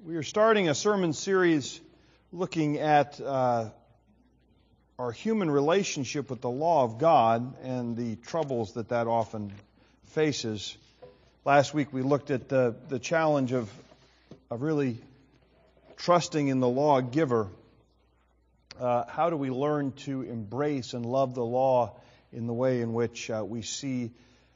We are starting a sermon series looking at our human relationship with the law of God and the troubles that often faces. Last week we looked at the challenge of really trusting in the lawgiver. How do we learn to embrace and love the law in the way in which we see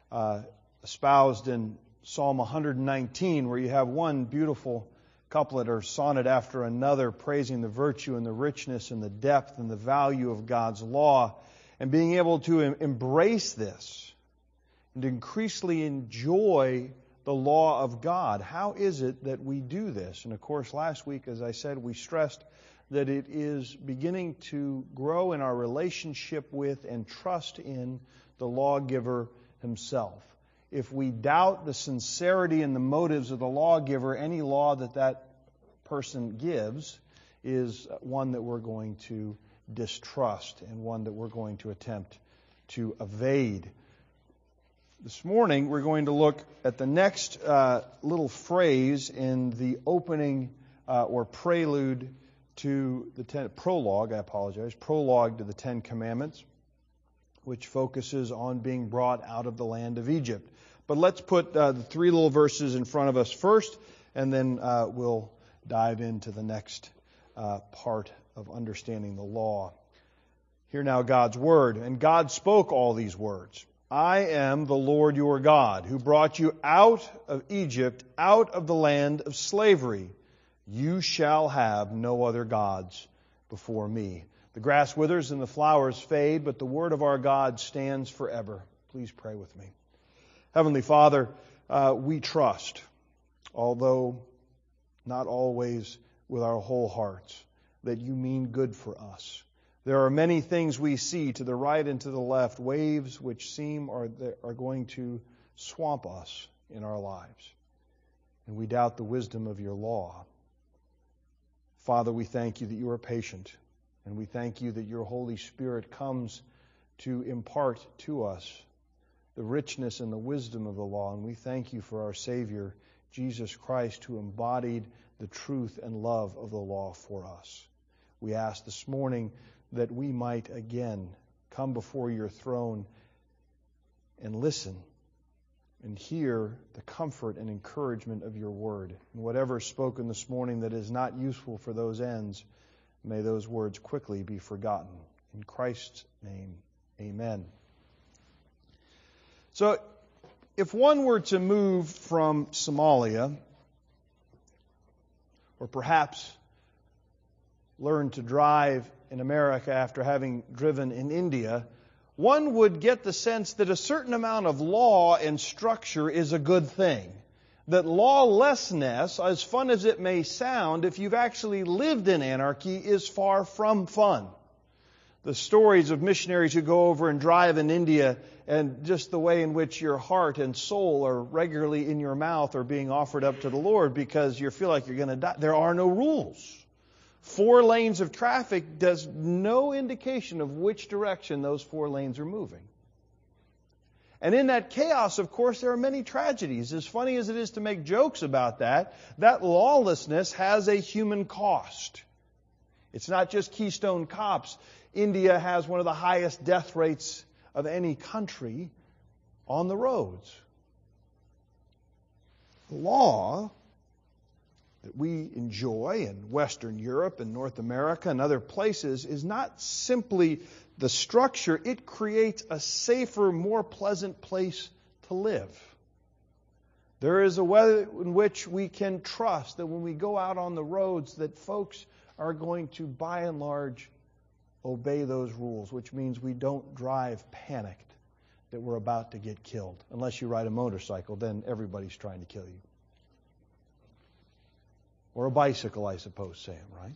espoused in Psalm 119, where you have one beautiful couplet or sonnet after another praising the virtue and the richness and the depth and the value of God's law, and being able to embrace this and increasingly enjoy the law of God. How is it that we do this? And of course, last week, as I said, we stressed that it is beginning to grow in our relationship with and trust in the lawgiver himself. If we doubt the sincerity and the motives of the lawgiver, any law that person gives is one that we're going to distrust and one that we're going to attempt to evade. This morning, we're going to look at the next little phrase in the opening or prelude to the prologue to the Ten Commandments, which focuses on being brought out of the land of Egypt. But let's put the three little verses in front of us first, and then we'll dive into the next part of understanding the law. Hear now God's word. And God spoke all these words. I am the Lord your God, who brought you out of Egypt, out of the land of slavery. You shall have no other gods before me. The grass withers and the flowers fade, but the word of our God stands forever. Please pray with me. Heavenly Father, we trust, although not always with our whole hearts, that you mean good for us. There are many things we see to the right and to the left, waves which seem are going to swamp us in our lives. And we doubt the wisdom of your law. Father, we thank you that you are patient, and we thank you that your Holy Spirit comes to impart to us the richness and the wisdom of the law. And we thank you for our Savior, Jesus Christ, who embodied the truth and love of the law for us. We ask this morning that we might again come before your throne and listen and hear the comfort and encouragement of your word. And whatever is spoken this morning that is not useful for those ends, may those words quickly be forgotten. In Christ's name, amen. So, if one were to move from Somalia, or perhaps learn to drive in America after having driven in India, one would get the sense that a certain amount of law and structure is a good thing. That lawlessness, as fun as it may sound, if you've actually lived in anarchy, is far from fun. The stories of missionaries who go over and drive in India, and just the way in which your heart and soul are regularly in your mouth or being offered up to the Lord because you feel like you're going to die. There are no rules. 4 lanes of traffic does no indication of which direction those 4 lanes are moving. And in that chaos, of course, there are many tragedies. As funny as it is to make jokes about that lawlessness has a human cost. It's not just Keystone Cops. India has one of the highest death rates of any country on the roads. The law that we enjoy in Western Europe and North America and other places is not simply the structure. It creates a safer, more pleasant place to live. There is a way in which we can trust that when we go out on the roads that folks are going to, by and large, obey those rules, which means we don't drive panicked that we're about to get killed. Unless you ride a motorcycle, then everybody's trying to kill you. Or a bicycle, I suppose, Sam, right?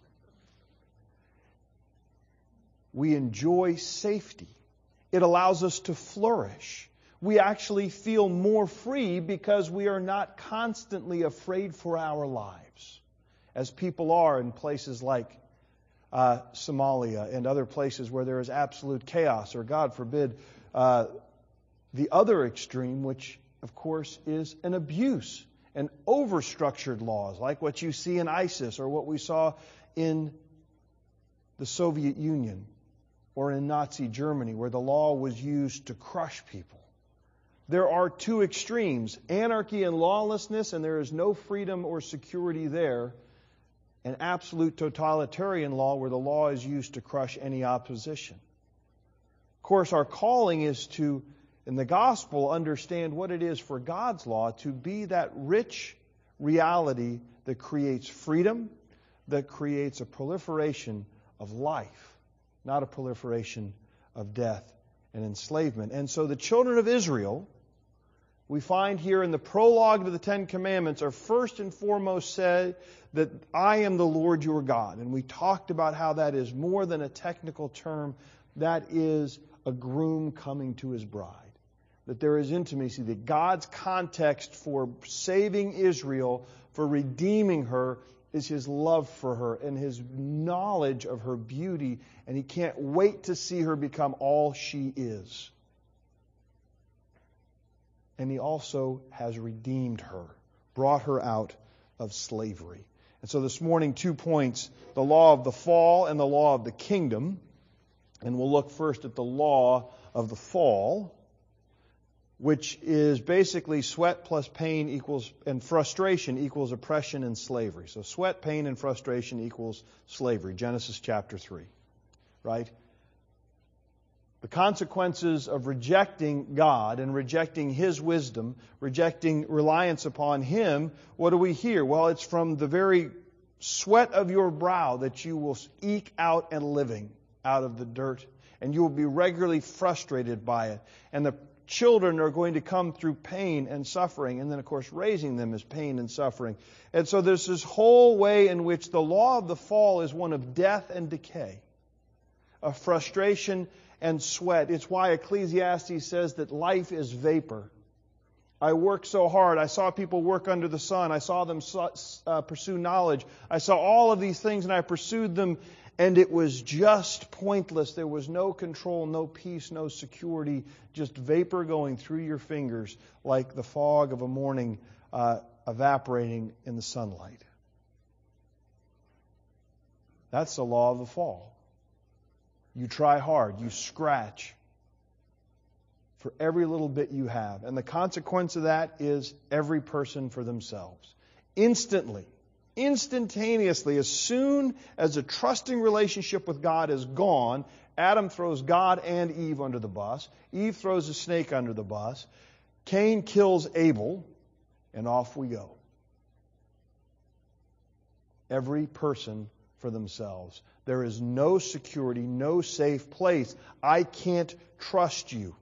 We enjoy safety. It allows us to flourish. We actually feel more free because we are not constantly afraid for our lives, as people are in places like Somalia and other places where there is absolute chaos, or God forbid, the other extreme, which of course is an abuse and overstructured laws, like what you see in ISIS or what we saw in the Soviet Union or in Nazi Germany, where the law was used to crush people. There are two extremes, anarchy and lawlessness, and there is no freedom or security there, and absolute totalitarian law where the law is used to crush any opposition. Of course, our calling is to, in the gospel, understand what it is for God's law to be that rich reality that creates freedom, that creates a proliferation of life, not a proliferation of death and enslavement. And so the children of Israel, we find here in the prologue to the Ten Commandments, are first and foremost said that I am the Lord your God. And we talked about how that is more than a technical term. That is a groom coming to his bride. That there is intimacy, that God's context for saving Israel, for redeeming her, is His love for her and His knowledge of her beauty, and He can't wait to see her become all she is. And He also has redeemed her, brought her out of slavery. And so this morning, 2 points, the law of the fall and the law of the kingdom. And we'll look first at the law of the fall, which is basically sweat plus pain equals, and frustration equals oppression and slavery. So sweat, pain, and frustration equals slavery. Genesis chapter 3. Right? The consequences of rejecting God and rejecting His wisdom, rejecting reliance upon Him, what do we hear? Well, it's from the very sweat of your brow that you will eke out a living out of the dirt, and you will be regularly frustrated by it. And the children are going to come through pain and suffering, and then, of course, raising them is pain and suffering. And so there's this whole way in which the law of the fall is one of death and decay, of frustration and sweat. It's why Ecclesiastes says that life is vapor. I worked so hard. I saw people work under the sun. I saw them pursue knowledge. I saw all of these things, and I pursued them, and it was just pointless. There was no control, no peace, no security, just vapor going through your fingers like the fog of a morning evaporating in the sunlight. That's the law of the fall. You try hard, you scratch for every little bit you have. And the consequence of that is every person for themselves. Instantaneously, as soon as a trusting relationship with God is gone, Adam throws God and Eve under the bus. Eve throws a snake under the bus. Cain kills Abel, and off we go. Every person for themselves. There is no security, no safe place. I can't trust you.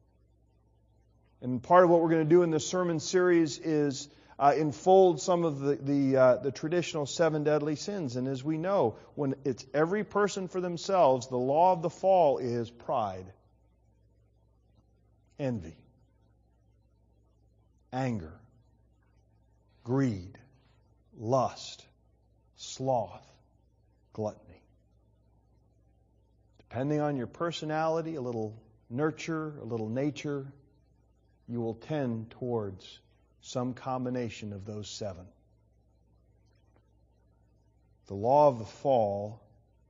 And part of what we're going to do in this sermon series is unfold some of the traditional 7 deadly sins. And as we know, when it's every person for themselves, the law of the fall is pride, envy, anger, greed, lust, sloth, gluttony. Depending on your personality, a little nurture, a little nature, you will tend towards some combination of those 7. The law of the fall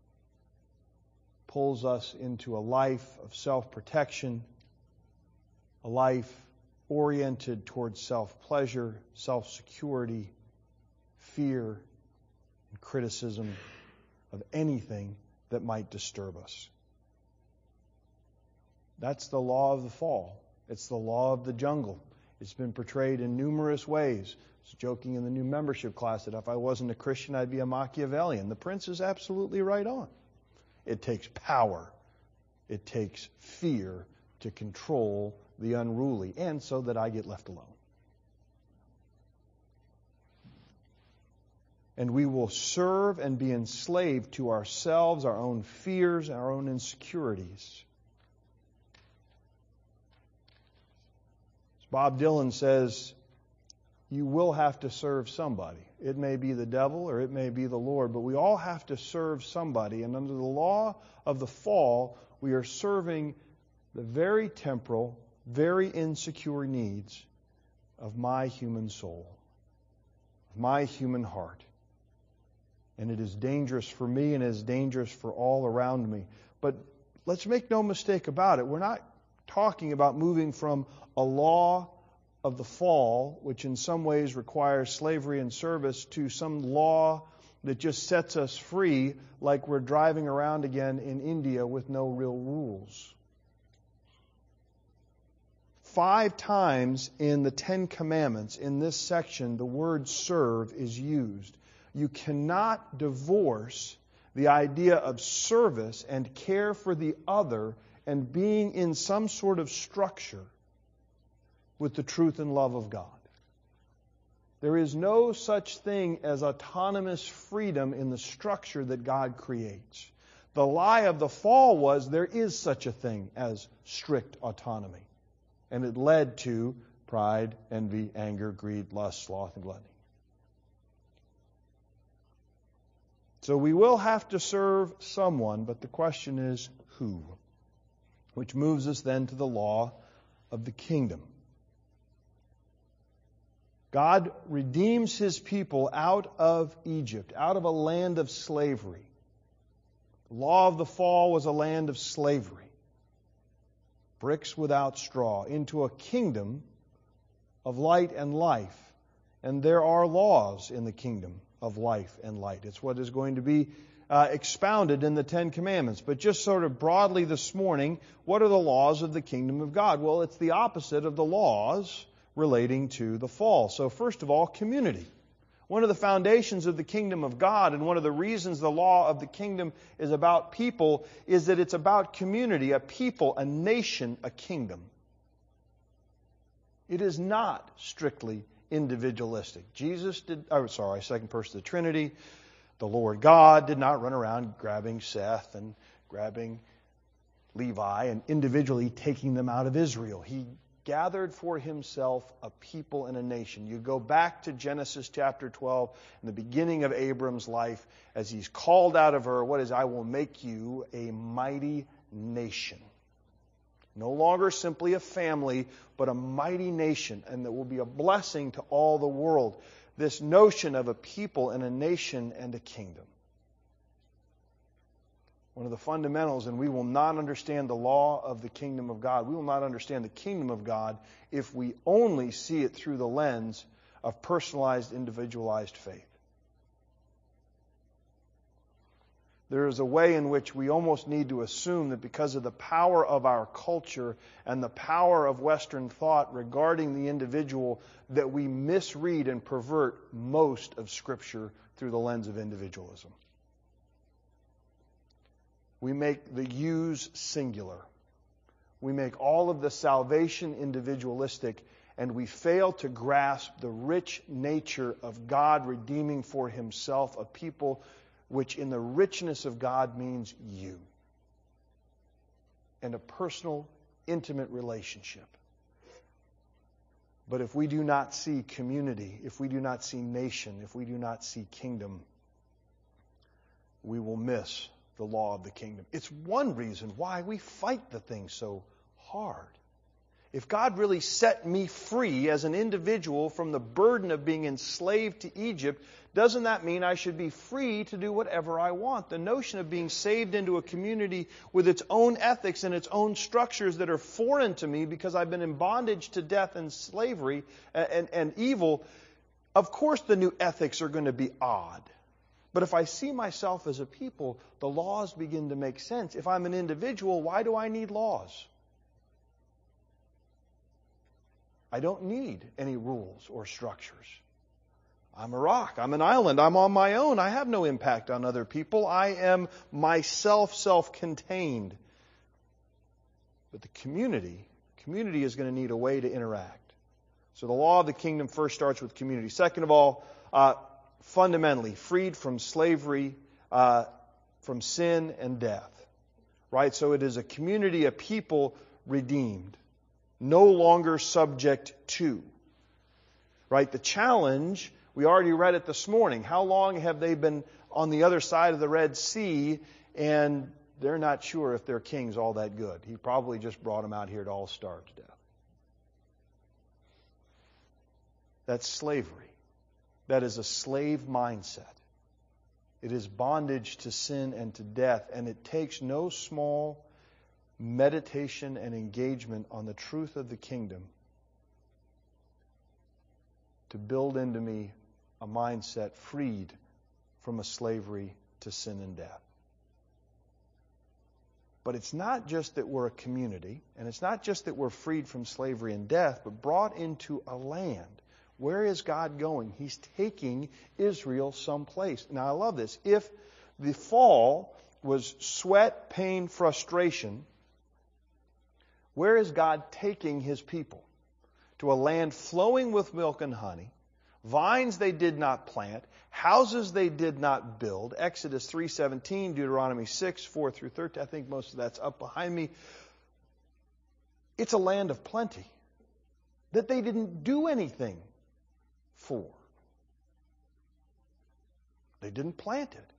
pulls us into a life of self-protection, a life oriented towards self-pleasure, self-security, fear, and criticism of anything that might disturb us. That's the law of the fall. It's the law of the jungle. It's been portrayed in numerous ways. I was joking in the new membership class that if I wasn't a Christian, I'd be a Machiavellian. The prince is absolutely right on. It takes power. It takes fear to control the unruly, and so that I get left alone. And we will serve and be enslaved to ourselves, our own fears, our own insecurities. As Bob Dylan says, you will have to serve somebody. It may be the devil or it may be the Lord, but we all have to serve somebody. And under the law of the fall, we are serving the very temporal, very insecure needs of my human soul. of my human heart. And it is dangerous for me and it is dangerous for all around me. But let's make no mistake about it. We're not talking about moving from a law of the fall, which in some ways requires slavery and service, to some law that just sets us free, like we're driving around again in India with no real rules. 5 times in the 10 Commandments, in this section, the word serve is used. You cannot divorce the idea of service and care for the other and being in some sort of structure with the truth and love of God. There is no such thing as autonomous freedom in the structure that God creates. The lie of the fall was there is such a thing as strict autonomy. And it led to pride, envy, anger, greed, lust, sloth, and gluttony. So we will have to serve someone, but the question is who? Which moves us then to the law of the kingdom. God redeems His people out of Egypt, out of a land of slavery. The law of the fall was a land of slavery. Bricks without straw, into a kingdom of light and life. And there are laws in the kingdom of life and light. It's what is going to be expounded in the 10 Commandments. But just sort of broadly this morning, what are the laws of the kingdom of God? Well, it's the opposite of the laws relating to the fall. So first of all, community. One of the foundations of the kingdom of God, and one of the reasons the law of the kingdom is about people, is that it's about community, a people, a nation, a kingdom. It is not strictly individualistic. Second person of the Trinity, the Lord God did not run around grabbing Seth and grabbing Levi and individually taking them out of Israel. He gathered for Himself a people and a nation. You go back to Genesis chapter 12, in the beginning of Abram's life, as he's called out of Ur, I will make you a mighty nation. No longer simply a family, but a mighty nation, and that will be a blessing to all the world. This notion of a people and a nation and a kingdom. One of the fundamentals, and we will not understand the law of the kingdom of God. We will not understand the kingdom of God if we only see it through the lens of personalized, individualized faith. There is a way in which we almost need to assume that because of the power of our culture and the power of Western thought regarding the individual, that we misread and pervert most of Scripture through the lens of individualism. We make the yous singular. We make all of the salvation individualistic, and we fail to grasp the rich nature of God redeeming for Himself a people, which in the richness of God means you. And a personal, intimate relationship. But if we do not see community, if we do not see nation, if we do not see kingdom, we will miss the law of the kingdom. It's one reason why we fight the thing so hard. If God really set me free as an individual from the burden of being enslaved to Egypt, doesn't that mean I should be free to do whatever I want? The notion of being saved into a community with its own ethics and its own structures that are foreign to me because I've been in bondage to death and slavery and evil, of course the new ethics are going to be odd. But if I see myself as a people, the laws begin to make sense. If I'm an individual, why do I need laws? I don't need any rules or structures. I'm a rock. I'm an island. I'm on my own. I have no impact on other people. I am myself, self-contained. But the community is going to need a way to interact. So the law of the kingdom first starts with community. Second of all, fundamentally, freed from slavery, from sin and death. Right? So it is a community, a people redeemed. No longer subject to. Right? The challenge, we already read it this morning. How long have they been on the other side of the Red Sea and they're not sure if their king's all that good? He probably just brought them out here to all starve to death. That's slavery. that is a slave mindset. It is bondage to sin and to death, and it takes no small meditation and engagement on the truth of the kingdom to build into me a mindset freed from a slavery to sin and death. But it's not just that we're a community, and it's not just that we're freed from slavery and death, but brought into a land. Where is God going? He's taking Israel someplace. Now, I love this. If the fall was sweat, pain, frustration, where is God taking His people? To a land flowing with milk and honey, vines they did not plant, houses they did not build. Exodus 3:17, Deuteronomy 6:4-13. I think most of that's up behind me. It's a land of plenty that they didn't do anything for. They didn't plant it.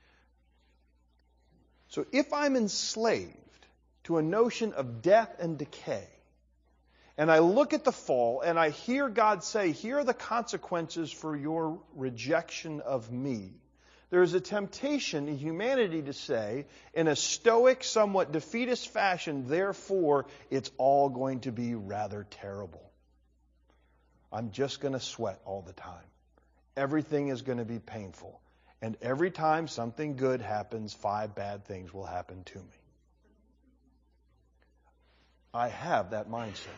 So if I'm enslaved to a notion of death and decay, and I look at the fall and I hear God say, here are the consequences for your rejection of me, there is a temptation in humanity to say, in a stoic, somewhat defeatist fashion, therefore, it's all going to be rather terrible. I'm just going to sweat all the time. Everything is going to be painful. And every time something good happens, 5 bad things will happen to me. I have that mindset.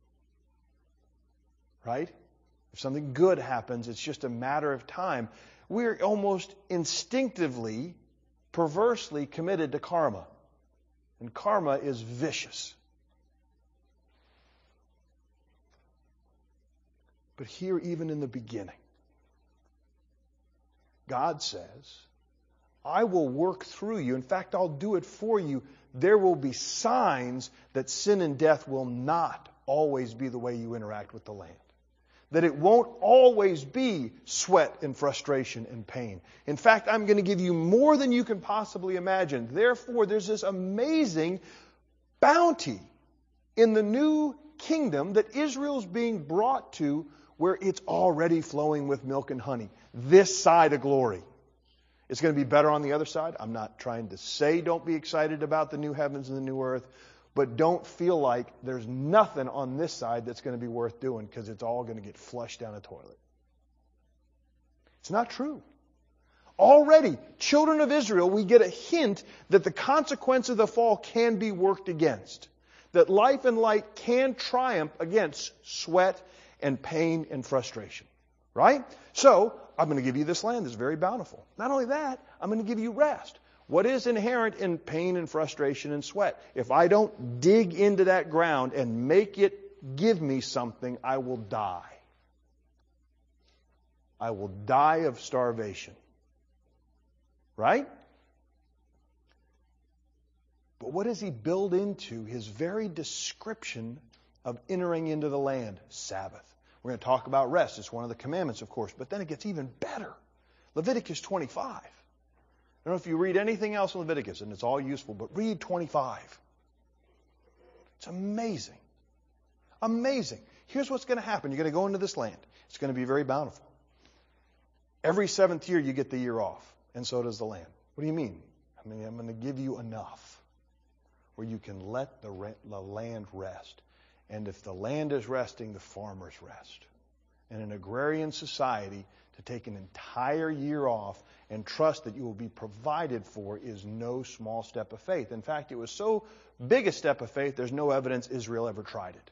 Right? If something good happens, it's just a matter of time. We're almost instinctively, perversely committed to karma. And karma is vicious. But here, even in the beginning, God says, I will work through you. In fact, I'll do it for you. There will be signs that sin and death will not always be the way you interact with the land. That it won't always be sweat and frustration and pain. In fact, I'm going to give you more than you can possibly imagine. Therefore, there's this amazing bounty in the new kingdom that Israel's being brought to, where it's already flowing with milk and honey. This side of glory. It's going to be better on the other side. I'm not trying to say don't be excited about the new heavens and the new earth, but don't feel like there's nothing on this side that's going to be worth doing because it's all going to get flushed down a toilet. It's not true. Already, children of Israel, we get a hint that the consequence of the fall can be worked against. That life and light can triumph against sweat and pain and frustration. Right? So, I'm going to give you this land that's very bountiful. Not only that, I'm going to give you rest. What is inherent in pain and frustration and sweat? If I don't dig into that ground and make it give me something, I will die. I will die of starvation. Right? But what does he build into his very description of entering into the land? Sabbath. We're going to talk about rest. It's one of the commandments, of course. But then it gets even better. Leviticus 25. I don't know if you read anything else in Leviticus, and it's all useful, but read 25. It's amazing. Amazing. Here's what's going to happen. You're going to go into this land. It's going to be very bountiful. Every 7th year, you get the year off, and so does the land. What do you mean? I mean, I'm going to give you enough where you can let the land rest. And if the land is resting, the farmers rest. In an agrarian society, to take an entire year off and trust that you will be provided for is no small step of faith. In fact, it was so big a step of faith, there's no evidence Israel ever tried it.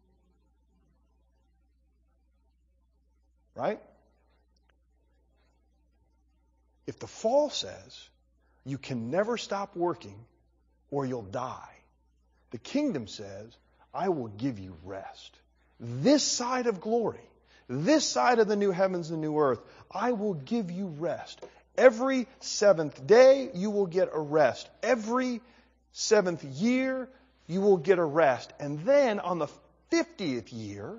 Right? If the fall says you can never stop working or you'll die, the kingdom says, I will give you rest. This side of glory, this side of the new heavens and new earth, I will give you rest. Every 7th day, you will get a rest. Every 7th year, you will get a rest. And then on the 50th year,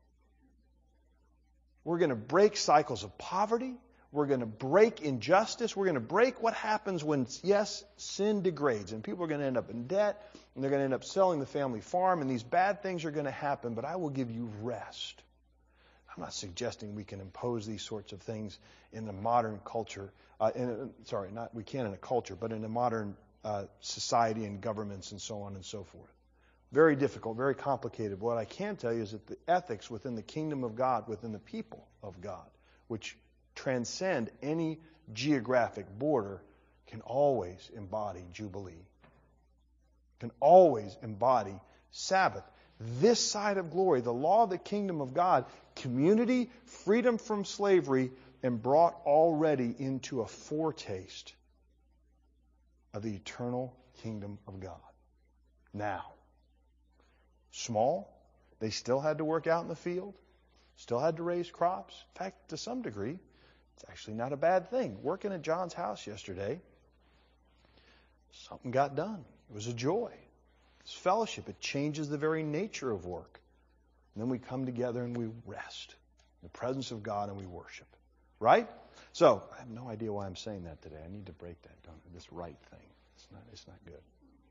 we're going to break cycles of poverty. We're going to break injustice. We're going to break what happens when, yes, sin degrades. And people are going to end up in debt. And they're going to end up selling the family farm. And these bad things are going to happen. But I will give you rest. I'm not suggesting we can impose these sorts of things in the modern culture. We can in a culture, but in a modern society and governments and so on and so forth. Very difficult, very complicated. What I can tell you is that the ethics within the kingdom of God, within the people of God, which transcend any geographic border, can always embody Jubilee, can always embody Sabbath. This side of glory, the law of the kingdom of God, community, freedom from slavery, and brought already into a foretaste of the eternal kingdom of God. Now, small, they still had to work out in the field, still had to raise crops. In fact, to some degree, it's actually not a bad thing. Working at John's house yesterday, something got done. It was a joy. It's fellowship. It changes the very nature of work. And then we come together and we rest in the presence of God and we worship. Right? So, I have no idea why I'm saying that today. I need to break that down. This right thing. It's not good.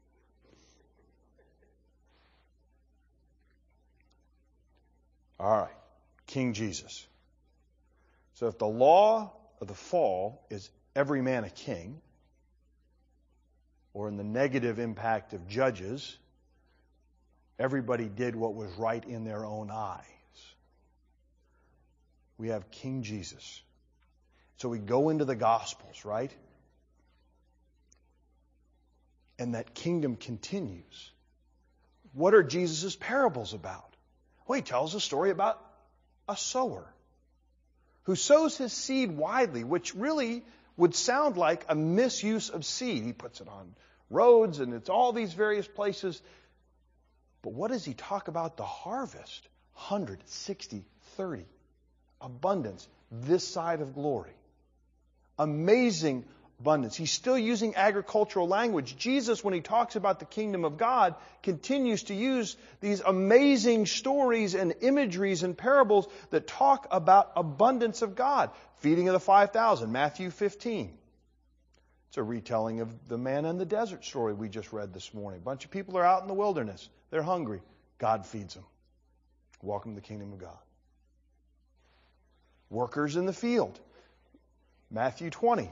All right. King Jesus. So if the law of the fall is every man a king, or in the negative impact of Judges, everybody did what was right in their own eyes, we have King Jesus. So we go into the Gospels, right? And that kingdom continues. What are Jesus' parables about? Well, he tells a story about a sower who sows his seed widely, which really would sound like a misuse of seed. He puts it on roads and it's all these various places. But what does he talk about? The harvest. 100, 60, 30. Abundance. This side of glory. Amazing abundance. He's still using agricultural language. Jesus, when he talks about the kingdom of God, continues to use these amazing stories and imageries and parables that talk about abundance of God. Feeding of the 5,000, Matthew 15. It's a retelling of the man in the desert story we just read this morning. A bunch of people are out in the wilderness. They're hungry. God feeds them. Welcome to the kingdom of God. Workers in the field. Matthew 20.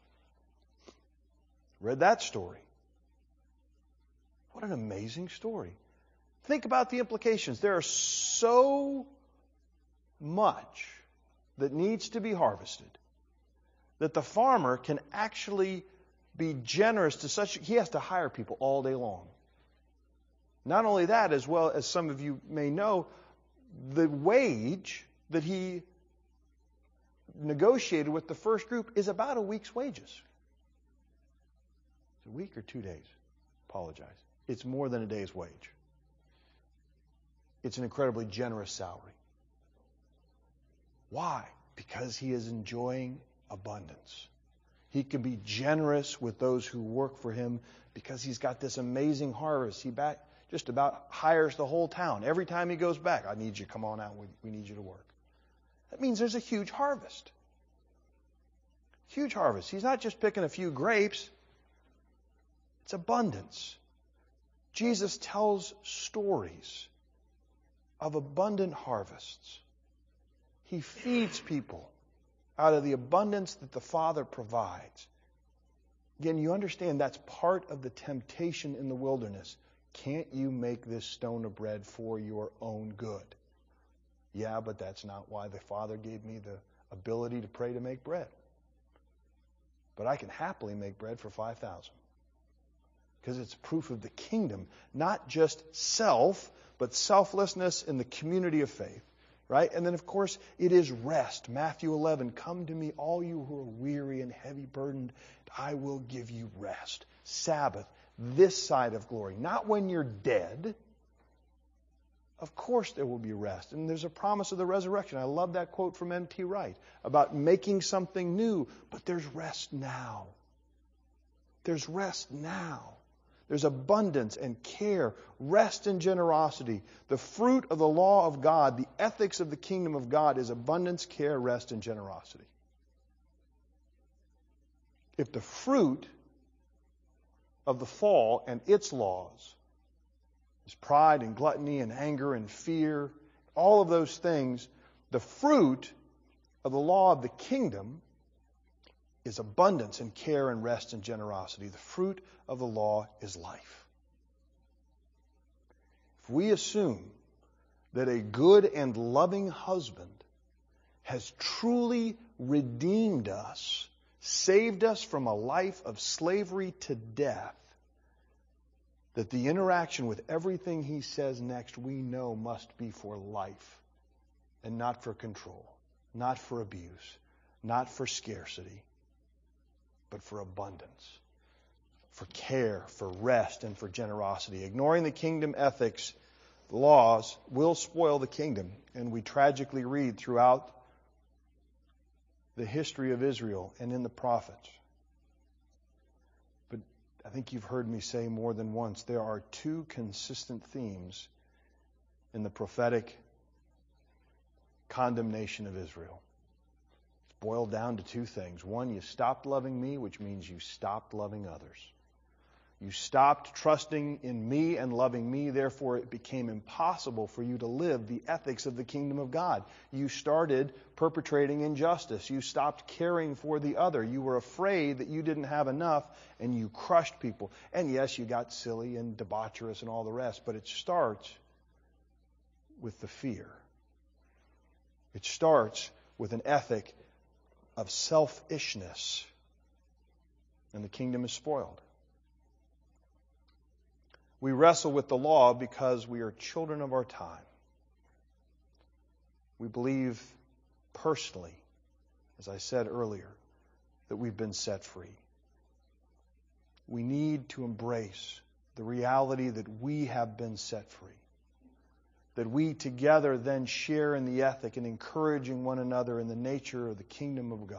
Read that story. What an amazing story. Think about the implications. There are so much that needs to be harvested that the farmer can actually be generous to such, he has to hire people all day long. Not only that, as well as some of you may know, the wage that he negotiated with the first group is about a week's wages. It's a week or 2 days. Apologize. It's more than a day's wage. It's an incredibly generous salary. Why? Because he is enjoying abundance. He can be generous with those who work for him because he's got this amazing harvest. He just about hires the whole town. Every time he goes back, I need you, come on out, we need you to work. That means there's a huge harvest. Huge harvest. He's not just picking a few grapes. It's abundance. Jesus tells stories of abundant harvests. He feeds people out of the abundance that the Father provides. Again, you understand that's part of the temptation in the wilderness. Can't you make this stone of bread for your own good? Yeah, but that's not why the Father gave me the ability to pray to make bread. But I can happily make bread for 5,000. Because it's proof of the kingdom, not just self, but selflessness in the community of faith. Right? And then, of course, it is rest. Matthew 11, come to me, all you who are weary and heavy burdened, I will give you rest. Sabbath, this side of glory. Not when you're dead. Of course there will be rest. And there's a promise of the resurrection. I love that quote from N.T. Wright about making something new. But there's rest now. There's rest now. There's abundance and care, rest and generosity. The fruit of the law of God, the ethics of the kingdom of God is abundance, care, rest, and generosity. If the fruit of the fall and its laws is pride and gluttony and anger and fear, all of those things, The fruit of the law of the kingdom is abundance and care and rest and generosity. The fruit of the law is life. If we assume that a good and loving husband has truly redeemed us, saved us from a life of slavery to death, that the interaction with everything he says next we know must be for life and not for control, not for abuse, not for scarcity, but for abundance, for care, for rest, and for generosity. Ignoring the kingdom ethics, laws, will spoil the kingdom. And we tragically read throughout the history of Israel and in the prophets. But I think you've heard me say more than once, there are two consistent themes in the prophetic condemnation of Israel. It's boiled down to two things. One, you stopped loving me, which means you stopped loving others. You stopped trusting in me and loving me, therefore it became impossible for you to live the ethics of the kingdom of God. You started perpetrating injustice. You stopped caring for the other. You were afraid that you didn't have enough, and you crushed people. And yes, you got silly and debaucherous and all the rest, but it starts with the fear. It starts with an ethic of selfishness, and the kingdom is spoiled. We wrestle with the law because we are children of our time. We believe personally, as I said earlier, that we've been set free. We need to embrace the reality that we have been set free. That we together then share in the ethic and encouraging one another in the nature of the kingdom of God.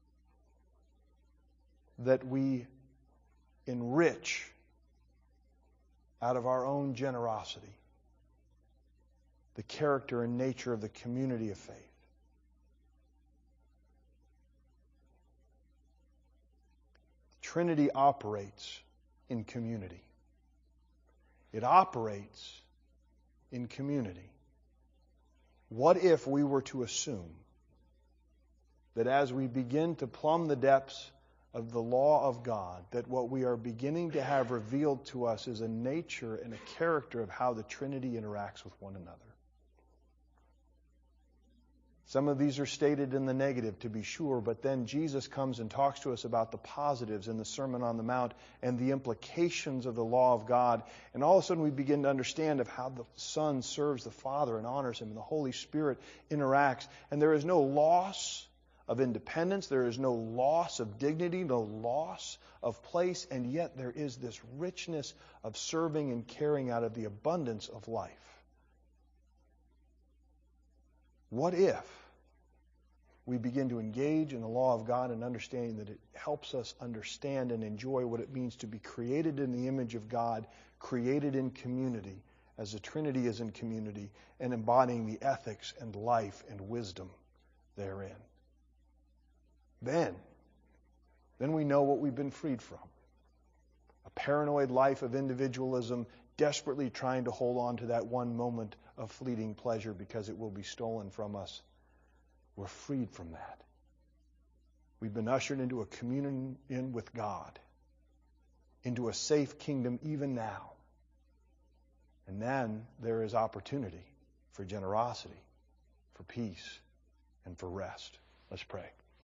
That we enrich out of our own generosity the character and nature of the community of faith. The Trinity operates in community. It operates in community. What if we were to assume that as we begin to plumb the depths of the law of God, that what we are beginning to have revealed to us is a nature and a character of how the Trinity interacts with one another? Some of these are stated in the negative, to be sure, but then Jesus comes and talks to us about the positives in the Sermon on the Mount and the implications of the law of God. And all of a sudden we begin to understand of how the Son serves the Father and honors Him, and the Holy Spirit interacts. And there is no loss of independence, there is no loss of dignity, no loss of place, and yet there is this richness of serving and caring out of the abundance of life. What if we begin to engage in the law of God and understanding that it helps us understand and enjoy what it means to be created in the image of God, created in community, as the Trinity is in community, and embodying the ethics and life and wisdom therein? Then we know what we've been freed from. A paranoid life of individualism, desperately trying to hold on to that one moment of fleeting pleasure because it will be stolen from us. We're freed from that. We've been ushered into a communion with God, into a safe kingdom even now. And then there is opportunity for generosity, for peace, and for rest. Let's pray.